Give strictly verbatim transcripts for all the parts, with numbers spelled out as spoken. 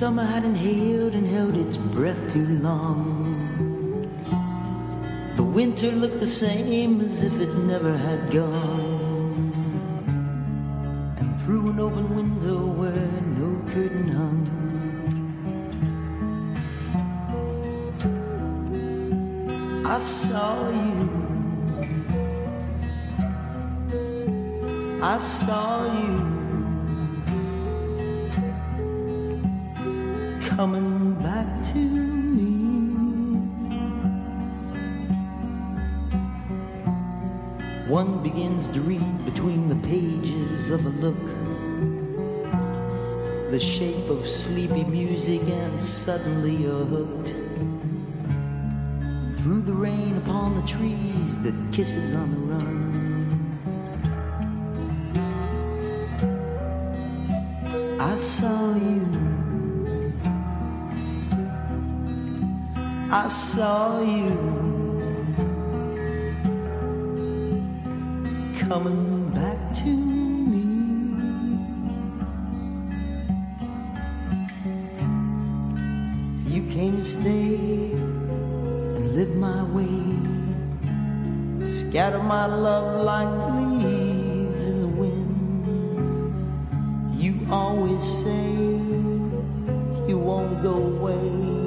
summer had inhaled and held its breath too long. The winter looked the same as if it never had gone. And through an open window where no curtain hung, I saw you, I saw you coming back to me. One begins to read between the pages of a look, the shape of sleepy music, and suddenly you're hooked. Through the rain upon the trees that kisses on the run, I saw you, I saw you coming back to me. You came to stay and live my way, scatter my love like leaves in the wind. You always say you won't go away,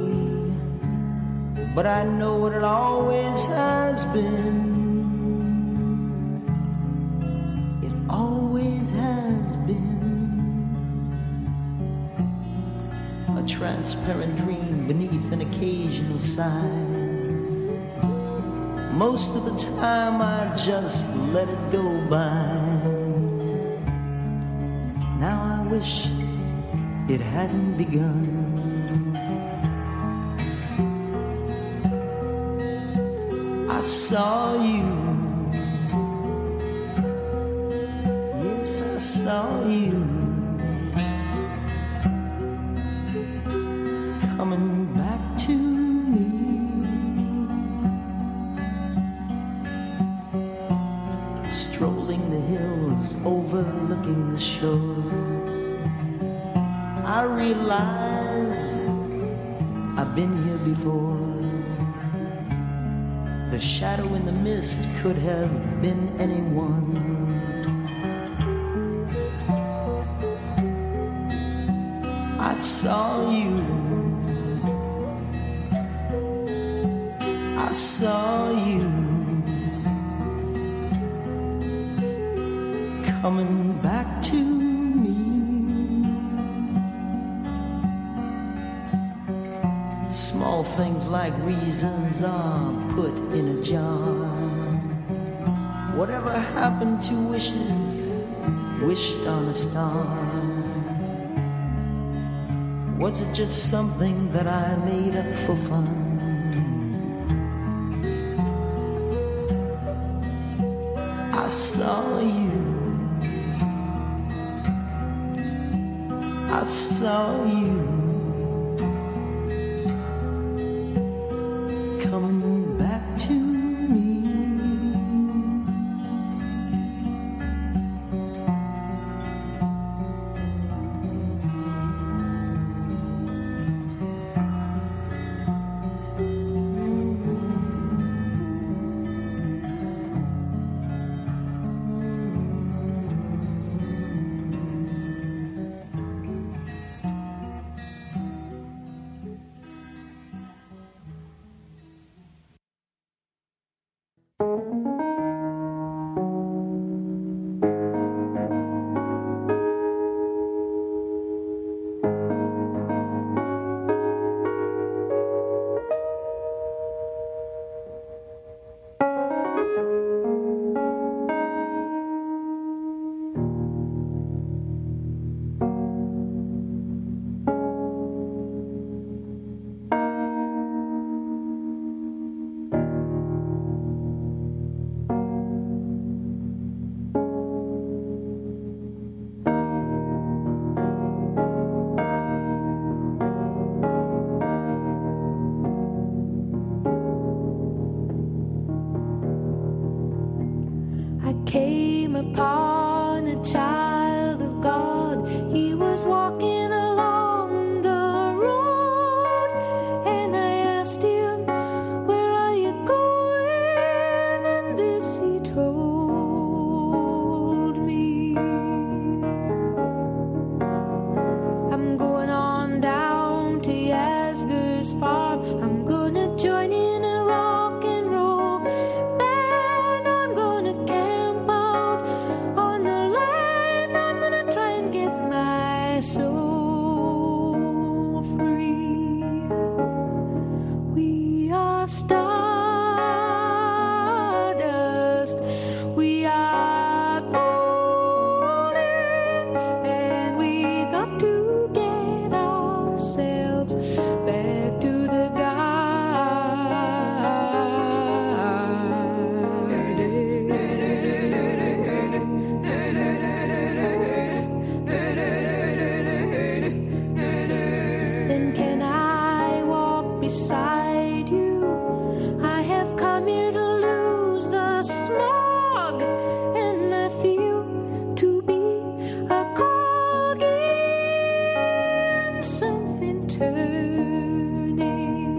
but I know what it always has been. It always has been a transparent dream beneath an occasional sigh. Most of the time I just let it go by. Now I wish it hadn't begun. I saw you, yes, I saw you coming back to me. Strolling the hills, overlooking the shore, I realize I've been here before. The shadow in the mist could have been anyone. I saw you, I saw you coming back to me. Small things like reasons are put in a jar. Whatever happened to wishes wished on a star? Was it just something that I made up for fun? I saw you, I saw you coming back to me. came upon a child of God. He was walking along the grandfather's farm. I'm gonna join in a rock and roll band. I'm gonna camp out on the land. I'm gonna try and get my soul free. We are stardust. We are golden, and we got to get ourselves back to the garden. Then can I walk beside you? I have come here to lose the smog, and I feel to be a cog in something turning.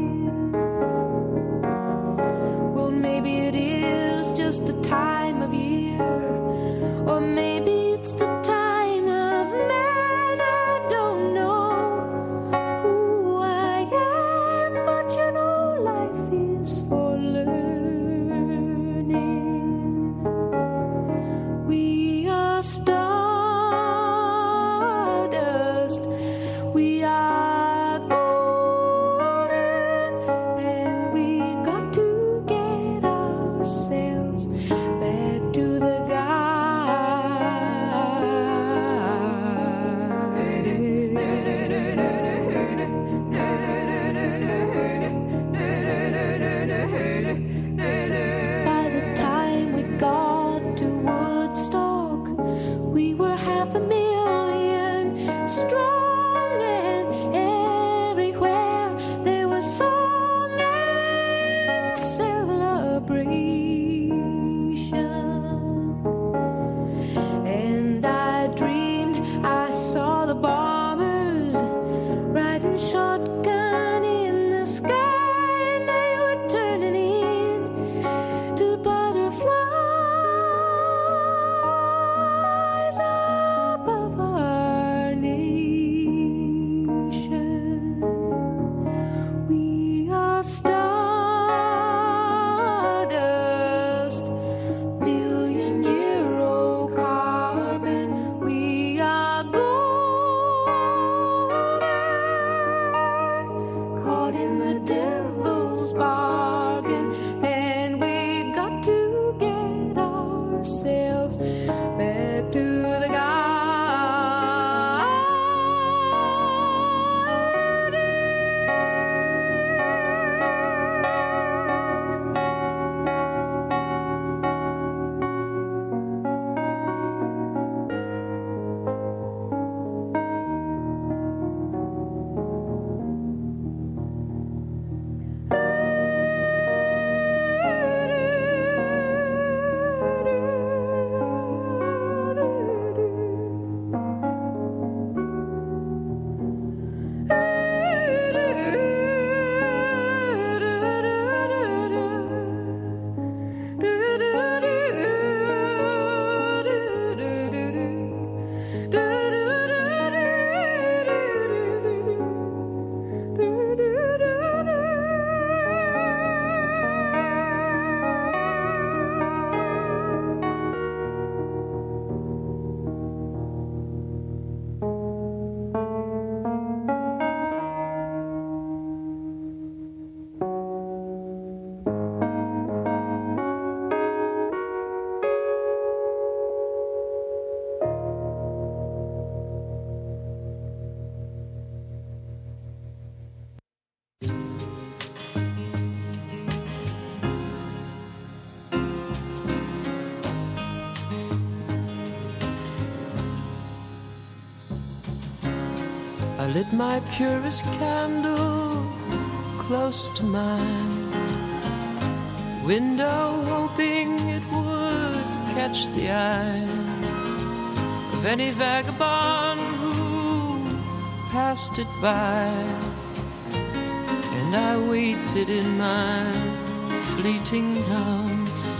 Well, maybe it is just the time of year, or maybe it's the time of man. I don't know who I am, but you know life is for learning. We are stardust. We are golden, and we got to get ourselves back to the By the time we got to Woodstock, we were half a million strong, and everywhere there was song and celebration. And I dreamed I saw the bombers riding shotgun in the sky, and they were turning in to butterflies above our nation. We are stardust, billion year old carbon. We are golden, caught in the devil's bargain, and we got to get ourselves back to the I lit my purest candle close to mine window, hoping it would catch the eye of any vagabond who passed it by. And I waited in my fleeting dance.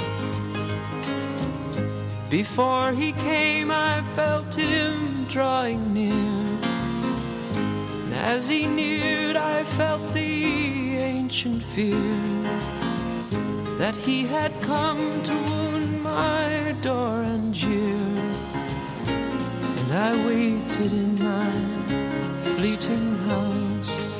Before he came, I felt him drawing near. As he neared, I felt the ancient fear that he had come to wound my door and jeer. And I waited in my fleeting house.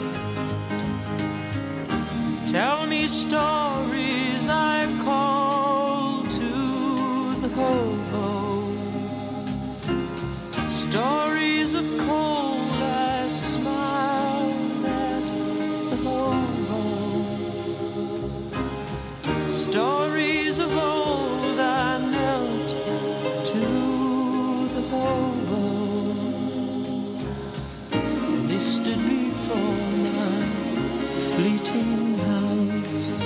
Tell me stories, I called to the hobo. Stories of cold, I smiled at the hobo. Stories of old, I knelt to the hobo. And he stood before my fleeting house.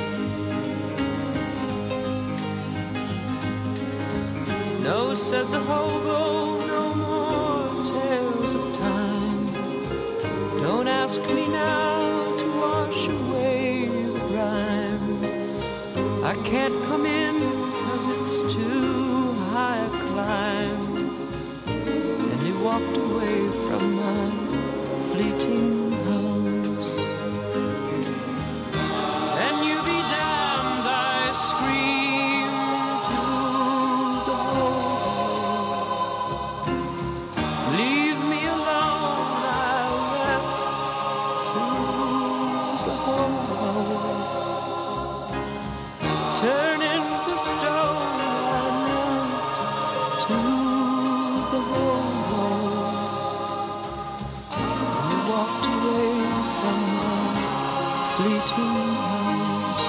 No, said the hobo, no more tales of time. Don't ask me now to wash away the grime. I can't come in cause it's too high a climb. And he walked away from my fleeting house. And you be damned, I screamed to the hobo. Leave me alone, I wept to the hobo. Turn into stone, I knelt to the hobo. And he walked away from my fleeting house.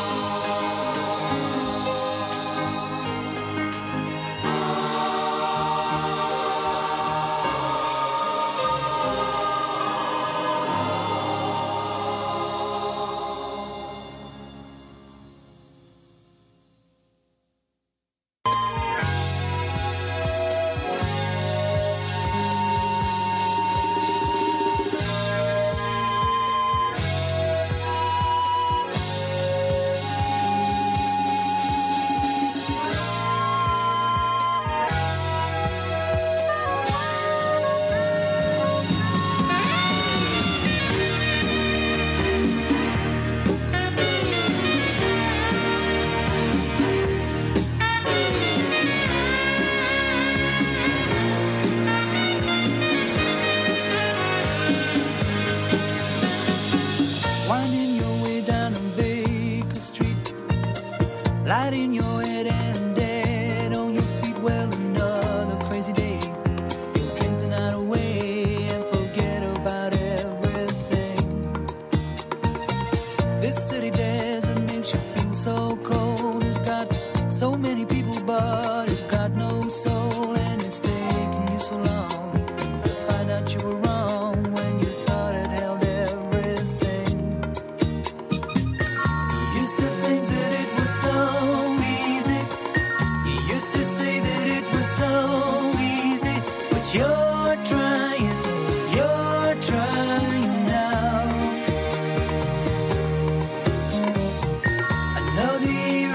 Winding your way down on Baker Street, light in your head and dead on your feet. Well, another crazy day. You'll drink the night away and forget about everything. This city desert makes you feel so cold. It's got so many people, but it's got no soul. And it's taken you so long to find out you were wrong when you thought it held everything. You used to think that it was so easy. You used to say that it was so easy. But you're trying, you're trying now. Another year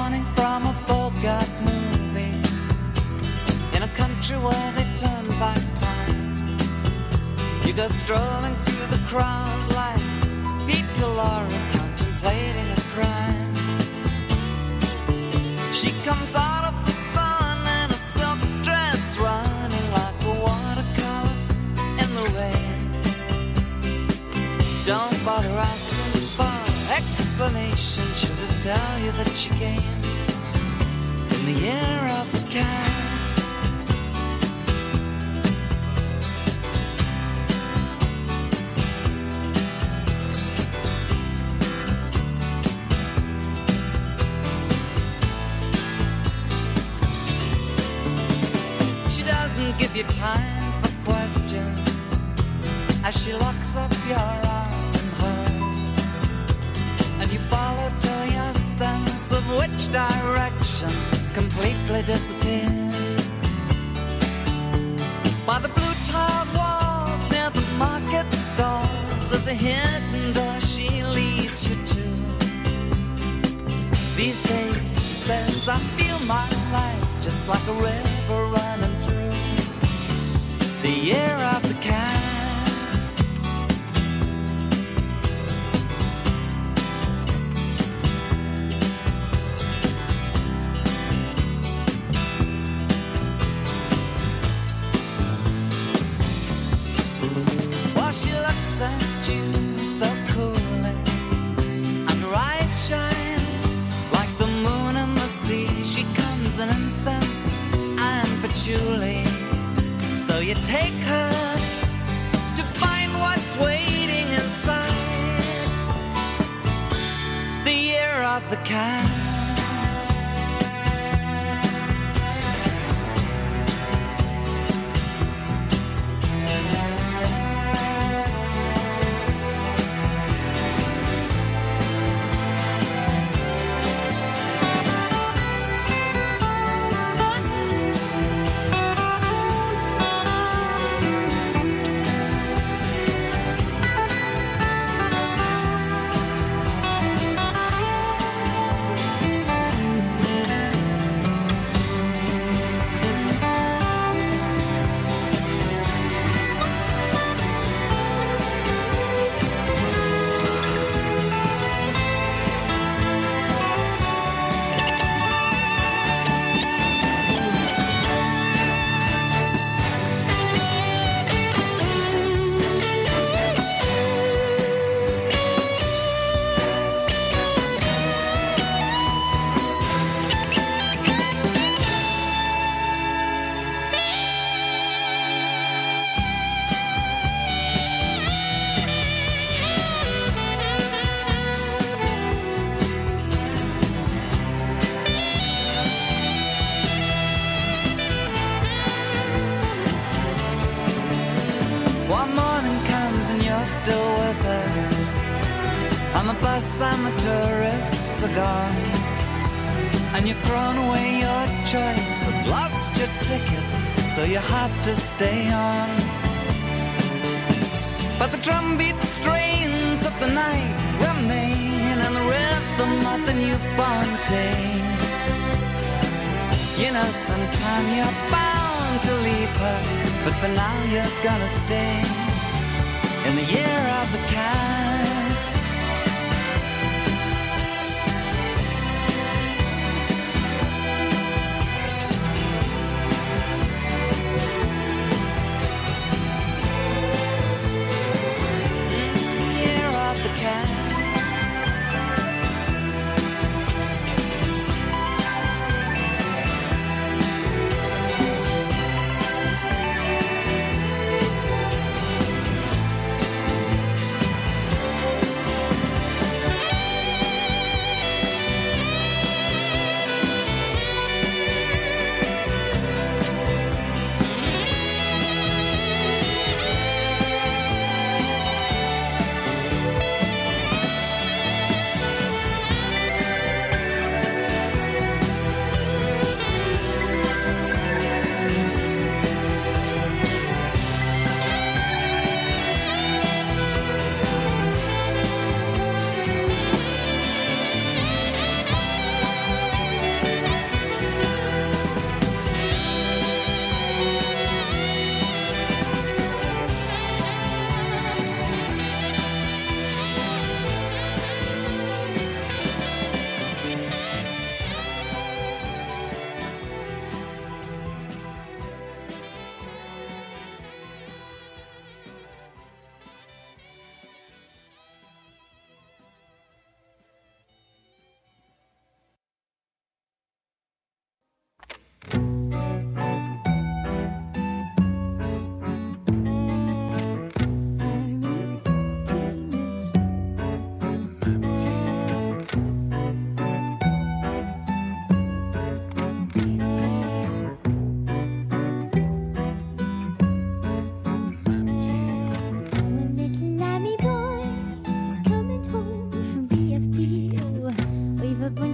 morning from a Bogart movie in a country where they turn back time. You go strolling through the crowd like Peter Lorre contemplating a crime. She comes out of the sun in a silk dress, running like a watercolor in the rain. Don't bother asking for explanation, she'll just tell you that she came in the year of the cat. She doesn't give you time for questions as she locks up your arm in hers, and you follow till your sense of which direction completely disappears. By the blue tiled walls near the market stalls, there's a hidden door she leads you to. These days, she says, I feel my life just like a river running through the year of the cat. Well, she looks at you so coolly, and her eyes shine like the moon and the sea. She comes in incense and patchouli, so you take her to find what's waiting inside the year of the cat. One morning comes and you're still with her, and the bus and the tourists are gone, and you've thrown away your choice and lost your ticket, so you have to stay on. But the drumbeat strains of the night remain, and the rhythm of the newborn day. You know, sometime you're bound to leave her, but for now you're gonna stay in the year of the cat. Year of the cat.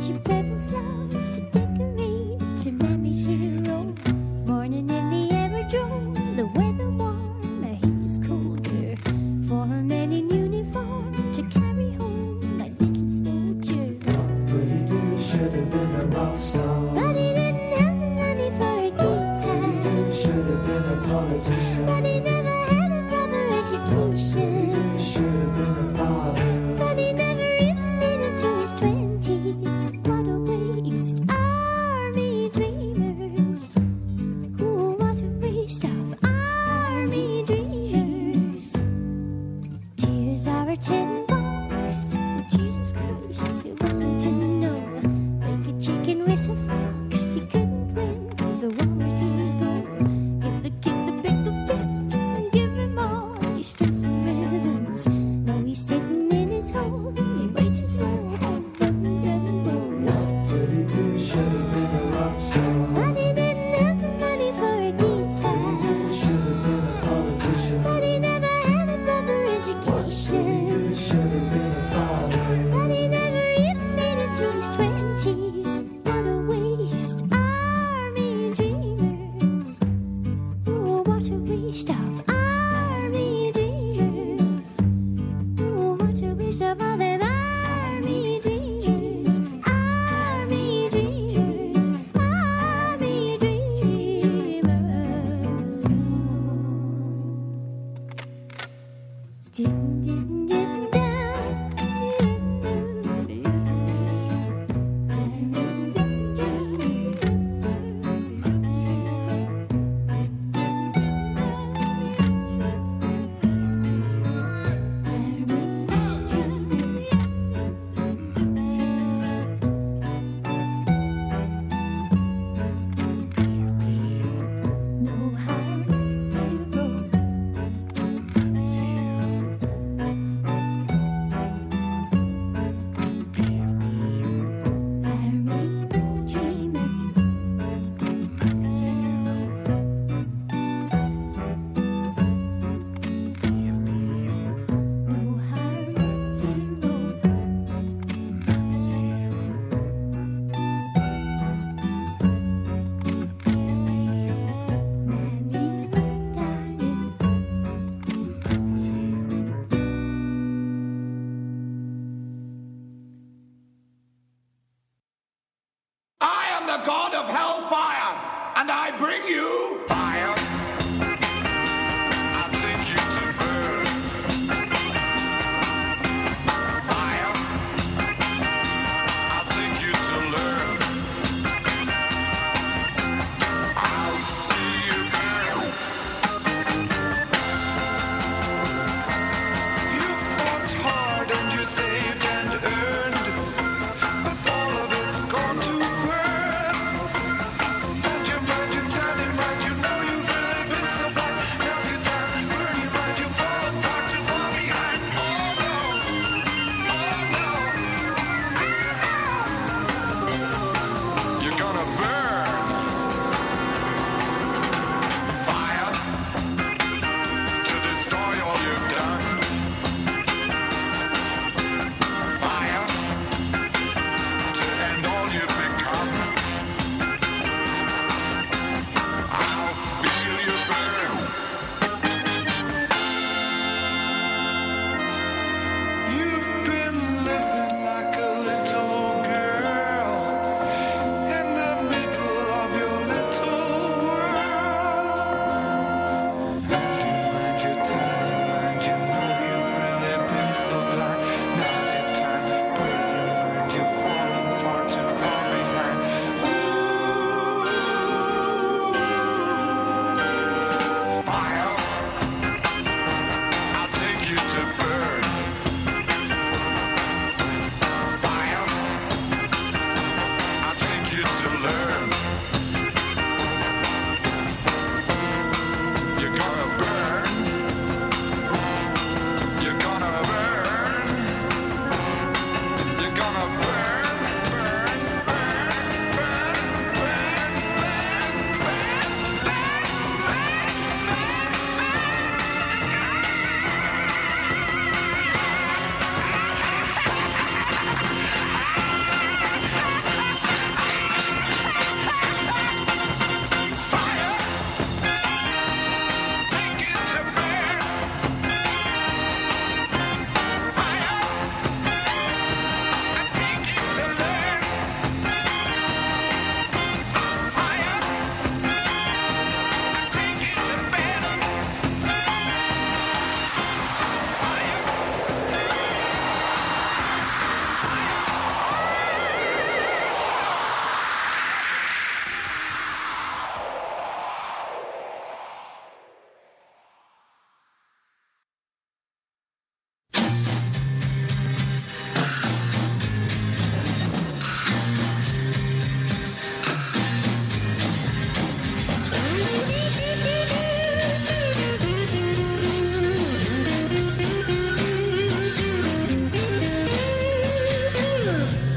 But all of it's gone to burn. And your mind, you tell him right, you know.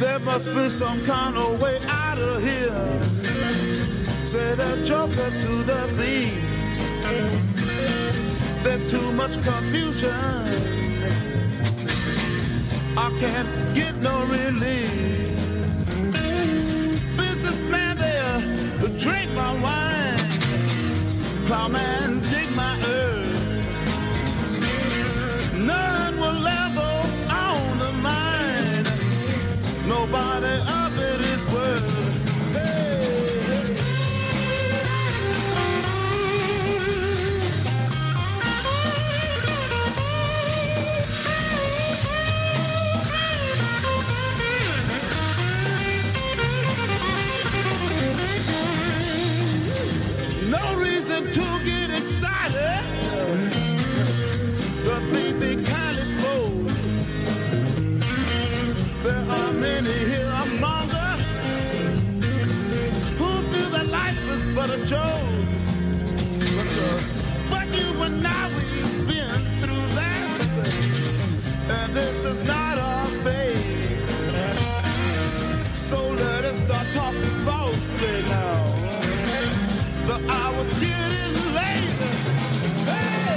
There must be some kind of way out of here, said a joker to the thief. There's too much confusion, I can't get no relief. Businessman there, drink my wine. Plowman, dig my earth. None will ever own the mine. Nobody of it is worth. Hey, no reason to get excited. The baby kind is full. There are many here among us who feel that life is but a joke. But, uh, but you and I, we've been through that, and this is not our fate. So let us start talking falsely now. The hour's getting late. Hey!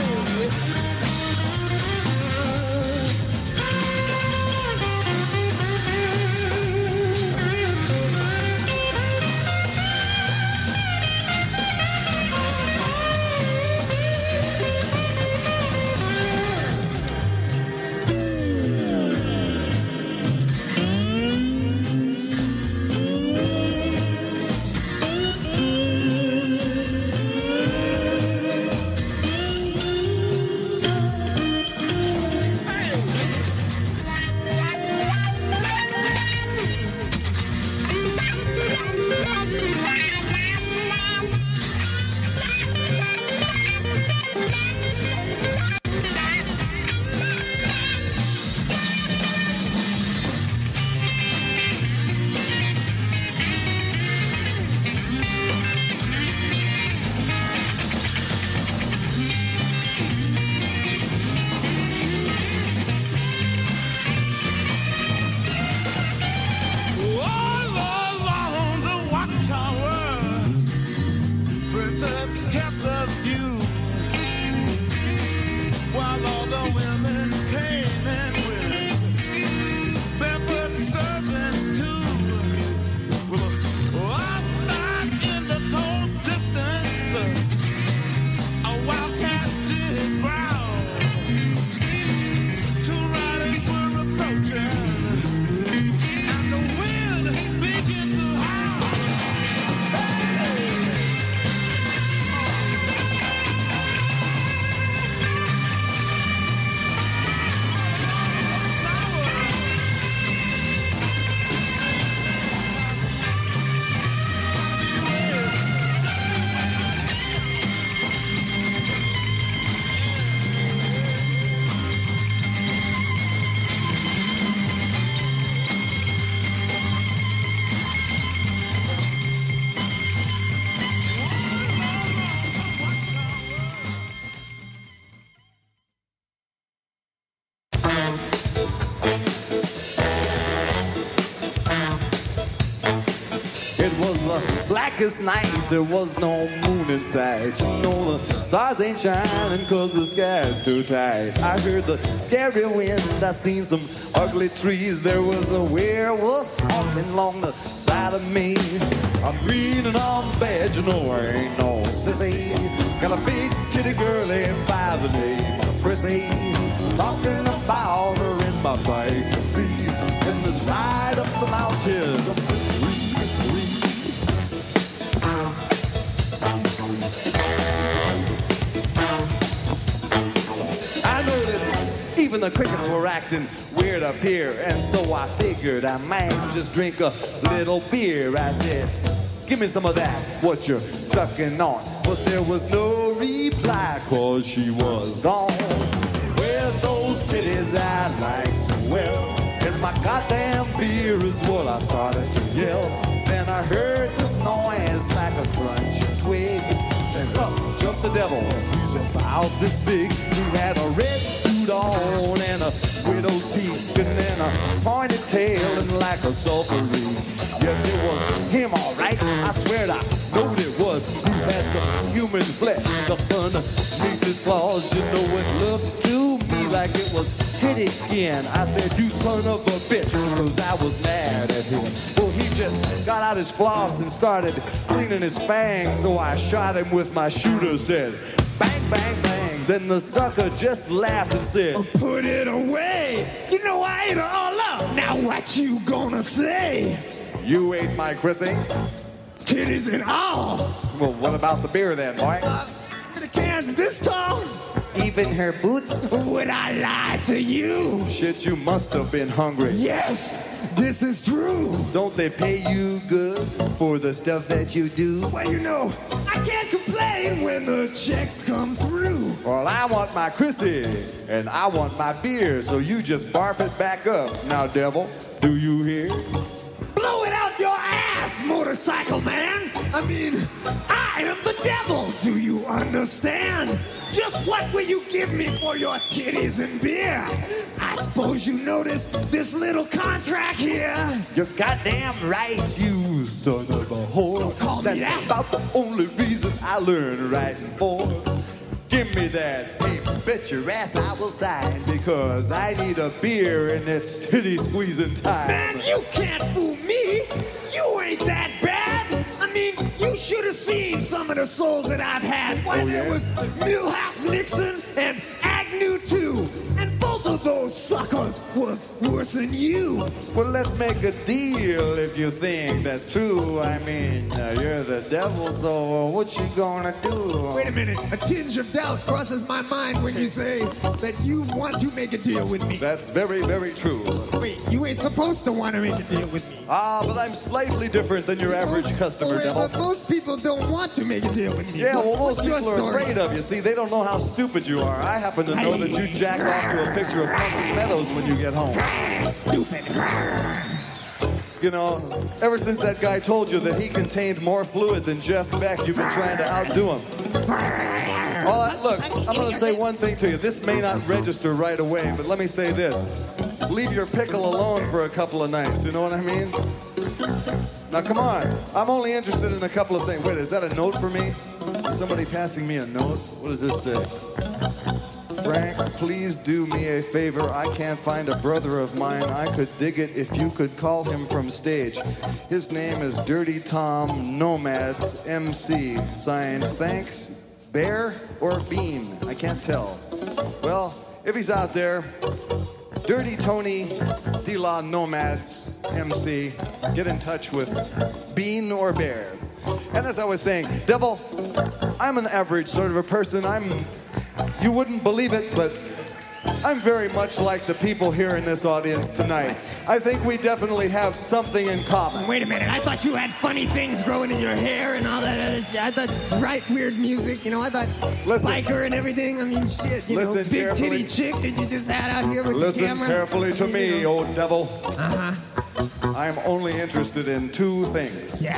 Blackest night, there was no moon in sight. You know the stars ain't shining cause the sky's too tight. I heard the scary wind, I seen some ugly trees. There was a werewolf walking along the side of me. I'm green and I'm bad, you know I ain't no sissy. Got a big titty girlie by the name of Chrissy. Talking about her in my bike and be in this ride up the mountain of mystery, mystery. I noticed even the crickets were acting weird up here, and so I figured I might just drink a little beer. I said, give me some of that, what you're sucking on. But there was no reply, cause she was gone. Where's those titties I like so well? And my goddamn beer is what I started to yell. Then I heard this noise like a crunching twig. Then up jumped the devil, he's about this big. He had a red suit on and a with nose peak and then a pointed tail and like a sulphurine. Yes, it was him, all right. I swear I knowed it was. He had some human flesh stuck underneath his claws. You know, it looked to me like it was titty skin. I said, you son of a bitch, because I was mad at him. Well, he just got out his floss and started cleaning his fangs. So I shot him with my shooter, said, bang, bang, bang. Then the sucker just laughed and said, put it away. You know I ate it all up. Now what you gonna say? You ate my Chrissy? Titties and all. Well, what about the beer then, boy? Uh, the cans this tall? Even her boots? Would I lie to you? Shit, you must have been hungry. Yes, this is true. Don't they pay you good for the stuff that you do? Well, you know, I can't complain when the checks come through. Well, I want my Chrissy, and I want my beer, so you just barf it back up. Now, devil, do you hear? Blow it out your ass, motorcycle man. I mean, I am the devil. Do you understand? Just what will you give me for your titties and beer? I suppose you notice this little contract here. You're goddamn right, you son of a whore. Don't call That's me that. about the only reason I learned writing for. Give me that paper, bet your ass I will sign, because I need a beer and it's titty squeezing time. Man, you can't fool me. You ain't that bad. I mean, you should have seen some of the souls that I've had. Why, Oh, there yeah? was Milhouse Nixon and Agnew too. And both of those suckers was worse than you. Well, let's make a deal if you think that's true. I mean, uh, you're the devil, so uh, what you gonna do? Wait a minute. A tinge of doubt crosses my mind when you say that you want to make a deal with me. That's very, very true. Wait, you ain't supposed to want to make a deal with me. Ah, but I'm slightly different than your average Most- customer, wait, devil. But most people don't want to make a deal with me. Yeah, What- well, most what's your people are story? afraid of you. See, they don't know how stupid you are. I happen to know that you jack off to a picture of Pumpkin Meadows when you get home. Stupid. You know, ever since that guy told you that he contained more fluid than Jeff Beck, you've been trying to outdo him. Well, I, look, I'm going to say one thing to you. This may not register right away, but let me say this. Leave your pickle alone for a couple of nights, you know what I mean? Now, come on. I'm only interested in a couple of things. Wait, is that a note for me? Is somebody passing me a note? What does this say? Frank, please do me a favor. I can't find a brother of mine. I could dig it if you could call him from stage. His name is Dirty Tom Nomads M C. Signed, thanks, Bear or Bean? I can't tell. Well, if he's out there, Dirty Tony De La Nomads M C, get in touch with Bean or Bear. And as I was saying, Devil, I'm an average sort of a person. I'm, you wouldn't believe it, but I'm very much like the people here in this audience tonight. I think we definitely have something in common. Wait a minute, I thought you had funny things growing in your hair and all that other shit. I thought right weird music, you know, I thought Listen. biker and everything. I mean, shit, you Listen know, big carefully. titty chick that you just had out here with the Listen camera. carefully to I mean, me, you know. old devil. Uh-huh. I'm only interested in two things. Yeah.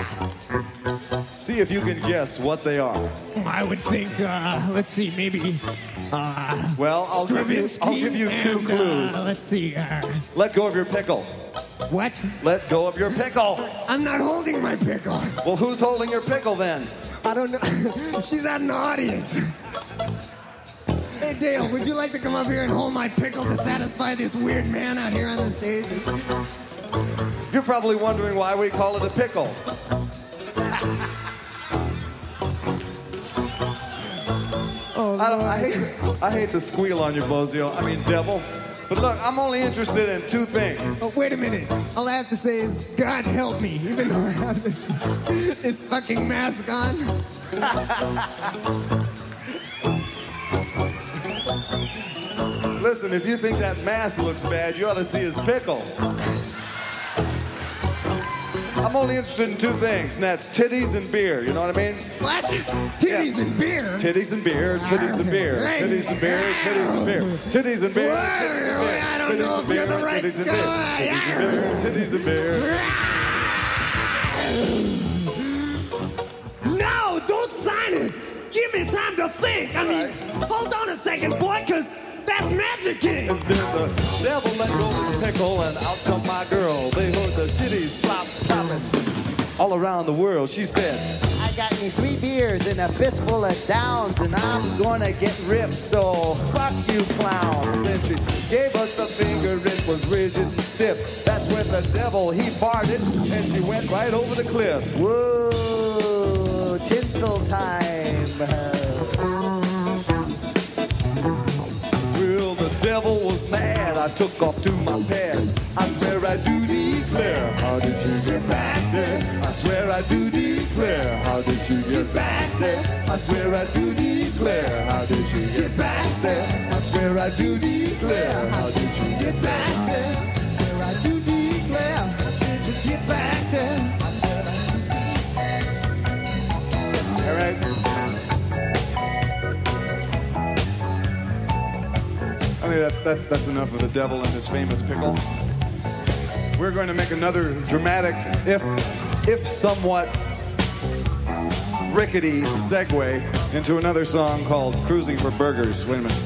See if you can guess what they are. I would think, uh, let's see, maybe, uh, Well, I'll give you, I'll give you two and, clues. Uh, let's see, uh, Let go of your pickle. what? Let go of your pickle. I'm not holding my pickle. Well, who's holding your pickle then? I don't know. She's out in the audience. Hey, Dale, would you like to come up here and hold my pickle to satisfy this weird man out here on the stage? You're probably wondering why we call it a pickle. Oh, I, don't, I, hate, I hate to squeal on you, Bozio. I mean, devil. But look, I'm only interested in two things. Oh, wait a minute. All I have to say is, God help me, even though I have this, this fucking mask on. Listen, if you think that mask looks bad, you ought to see his pickle. I'm only interested in two things, and that's titties and beer. You know what I mean? What? Titties Yeah. and beer? Titties and beer, titties and beer, Right. titties and beer, titties and beer, titties and beer, Whoa, titties and beer, I don't know titties if and you're the beer, right titties and beer, guy. titties and beer, titties and beer. No, don't sign it. Give me time to think. I mean, hold on a second, boy, because that's Magic King. And then the devil let go his pickle and out come my girl. They heard the titties flop, flopping all around the world. She said, I got me three beers and a fistful of downs, and I'm gonna get ripped, so fuck you clowns. Then she gave us the finger, it was rigid and stiff. That's when the devil, he farted, and she went right over the cliff. Whoa, tinsel time. Well, the devil was mad, I took off to my pad. I swear I do declare, how did you get back there? I swear I do declare, how did you get back there? I swear I do declare, how did you get back there? I swear I do declare, how did you get back there? I swear I do declare, how did you get back there? I swear I do. All right. I mean, that, that, that's enough of the devil and his famous pickle. We're going to make another dramatic, if, if somewhat rickety segue into another song called Cruising for Burgers. Wait a minute.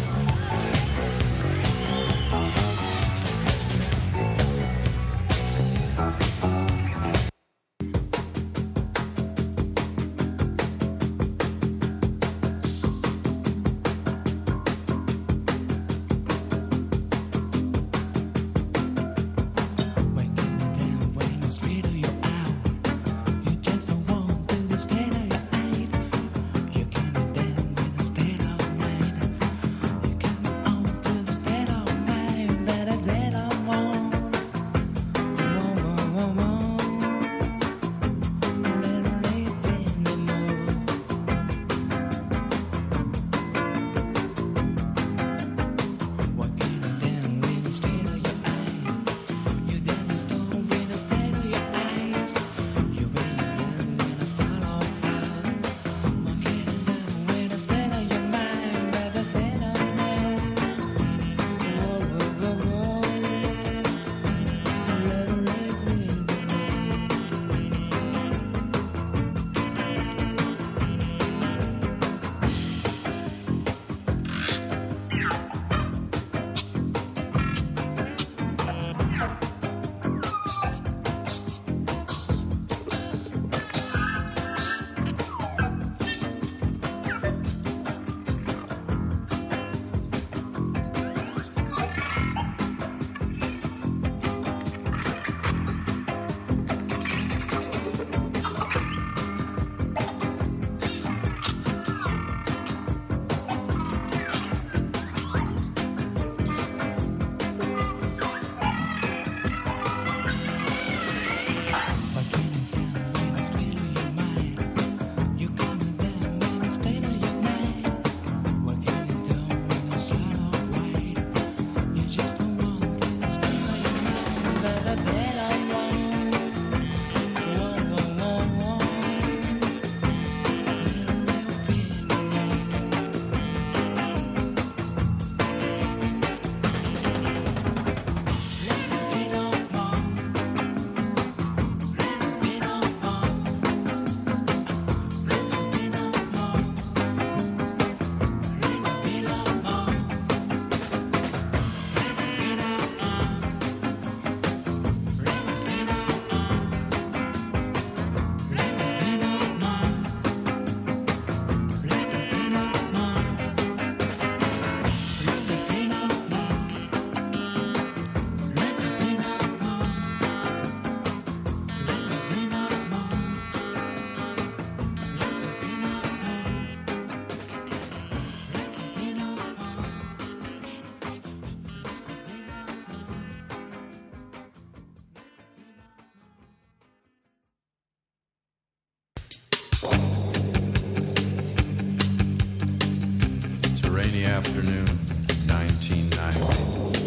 Afternoon, nineteen ninety,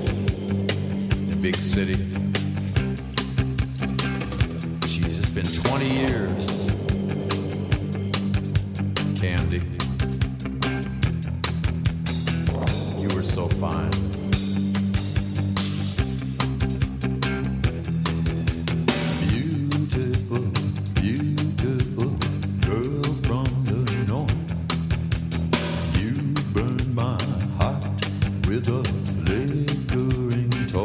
in a big city. Jeez, it's been twenty years. Candy, you were so fine. Beautiful, beautiful girl from the north. You burn my heart with a flickering torch.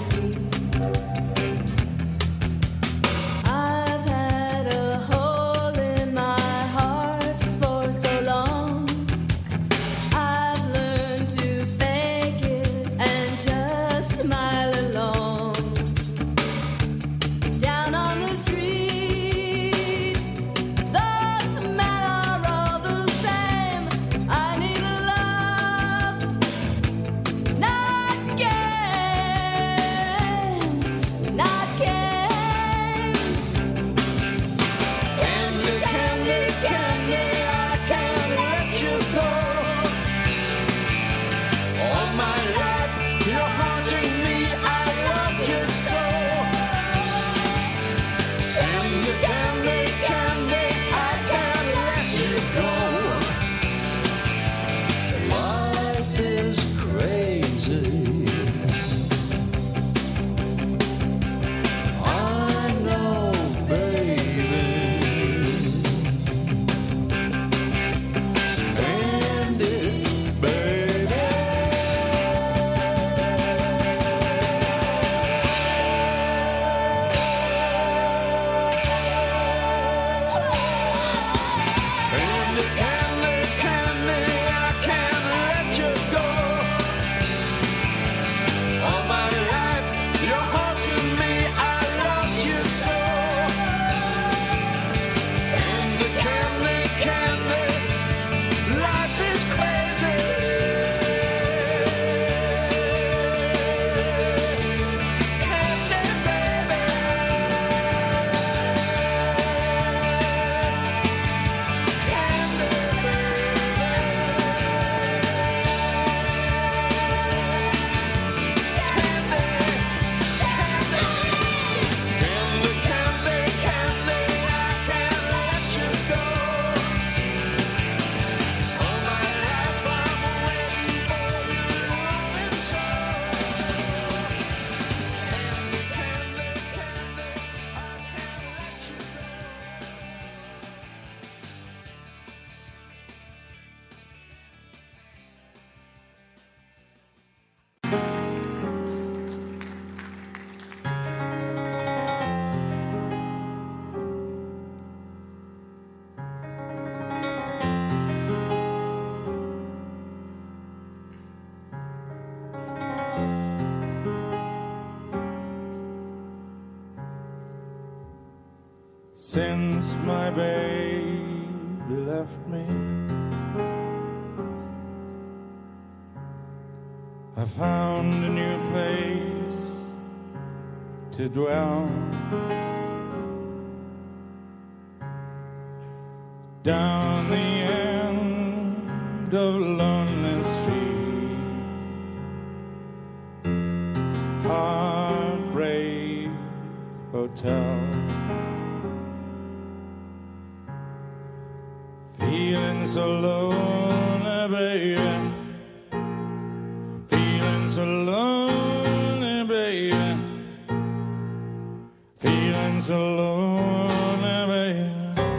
see. I've had a hole in my heart for so long. I've learned to fake it and just smile along. Down on the street, the smell are all the same. I need a love, not games, not games. Candy, candy, candy, I can't let you go. All my life, you're haunting me, I love you so. Candy, candy, candy, I can't let you go. Life is crazy. I know, baby. Candy, baby. Candy, candy, candy, I can't let you go. All my life, you're haunting me, I love you so. Candy, candy, candy, life is crazy. Candy, baby. Candy, candy, candy, I can't let you go. All my life I'm waiting for you, loving so. Candy, candy, candy, I can't let you go. Since my baby left me, I found a new place to dwell. Down the end of Lonely Street, Heartbreak Hotel. Feeling so lonely, baby. Feeling so lonely, baby. Feeling so lonely, baby.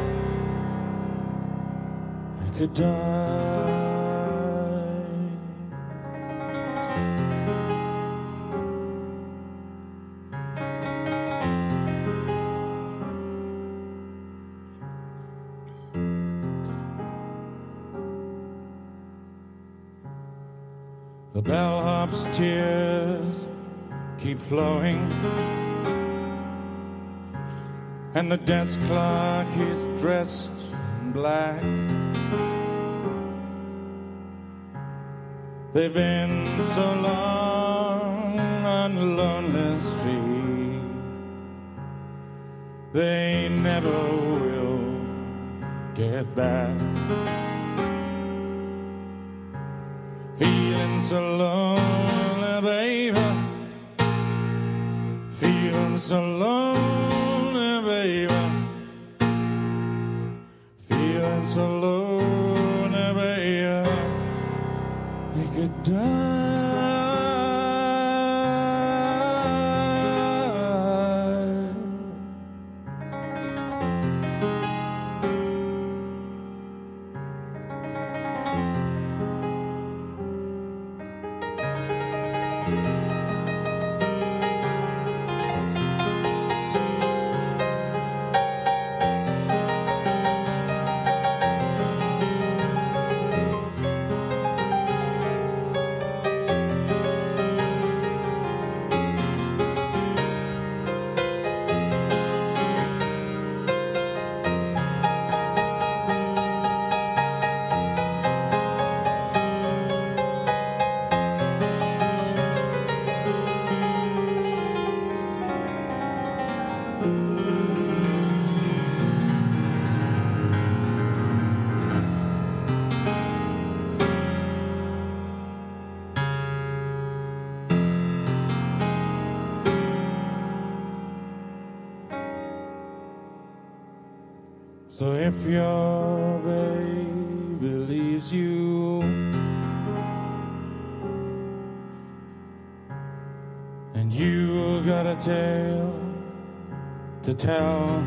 I could die. The bellhop's tears keep flowing, and the desk clerk is dressed in black. They've been so long on Lonely Street, they never will get back. Feeling so lonely, baby. Feeling so lonely, baby. Feeling so lonely, baby. You could die. So if your baby leaves you and you got a tale to tell,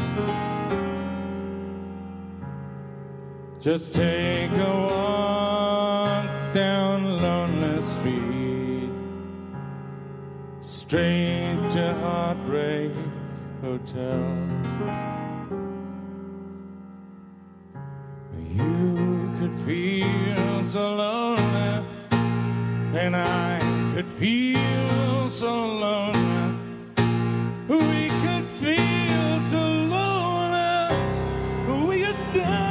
just take a walk down Lonely Street, straight to Heartbreak Hotel. You could feel so lonely, and I could feel so lonely. We could feel so lonely, we could die.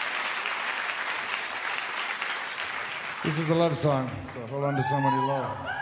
This is a love song, so hold on to someone you love.